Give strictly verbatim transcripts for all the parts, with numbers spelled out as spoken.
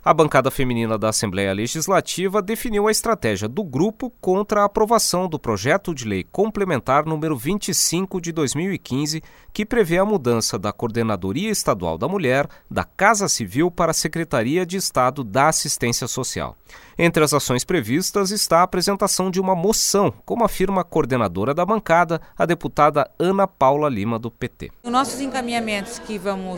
A bancada feminina da Assembleia Legislativa definiu a estratégia do grupo contra a aprovação do projeto de lei complementar número vinte e cinco de dois mil e quinze, que prevê a mudança da Coordenadoria Estadual da Mulher da Casa Civil para a Secretaria de Estado da Assistência Social. Entre as ações previstas está a apresentação de uma moção, como afirma a coordenadora da bancada, a deputada Ana Paula Lima, do P T. Os nossos encaminhamentos que vamos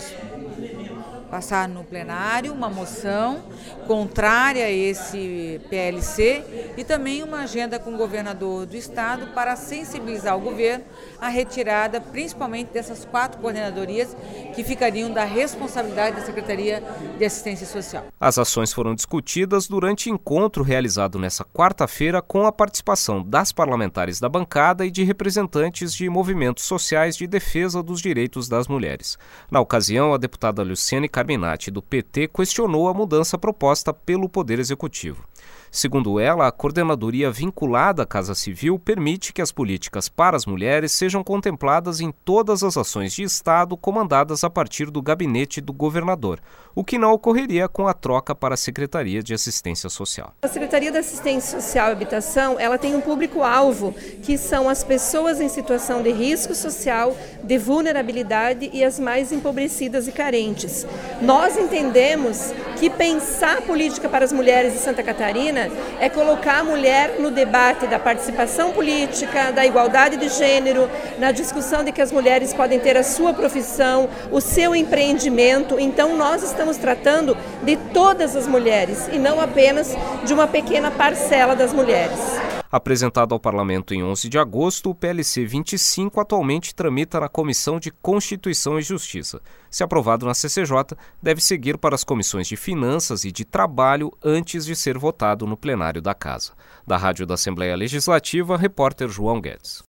passar no plenário, uma moção contrária a esse P L C e também uma agenda com o governador do estado para sensibilizar o governo à retirada, principalmente dessas quatro coordenadorias que ficariam da responsabilidade da Secretaria de Assistência Social. As ações foram discutidas durante encontro realizado nesta quarta-feira com a participação das parlamentares da bancada e de representantes de movimentos sociais de defesa dos direitos das mulheres. Na ocasião, a deputada Luciane Carminati, do P T, questionou a mudança proposta pelo Poder Executivo. Segundo ela, a coordenadoria vinculada à Casa Civil permite que as políticas para as mulheres sejam contempladas em todas as ações de Estado comandadas a partir do gabinete do governador, o que não ocorreria com a troca para a Secretaria de Assistência Social. A Secretaria de Assistência Social e Habitação, ela tem um público-alvo, que são as pessoas em situação de risco social, de vulnerabilidade e as mais empobrecidas e carentes. Nós entendemos que pensar política para as mulheres de Santa Catarina é colocar a mulher no debate da participação política, da igualdade de gênero, na discussão de que as mulheres podem ter a sua profissão, o seu empreendimento. Então nós estamos tratando de todas as mulheres e não apenas de uma pequena parcela das mulheres. Apresentado ao Parlamento em onze de agosto, o P L C vinte e cinco atualmente tramita na Comissão de Constituição e Justiça. Se aprovado na C C J, deve seguir para as comissões de Finanças e de Trabalho antes de ser votado no plenário da Casa. Da Rádio da Assembleia Legislativa, repórter João Guedes.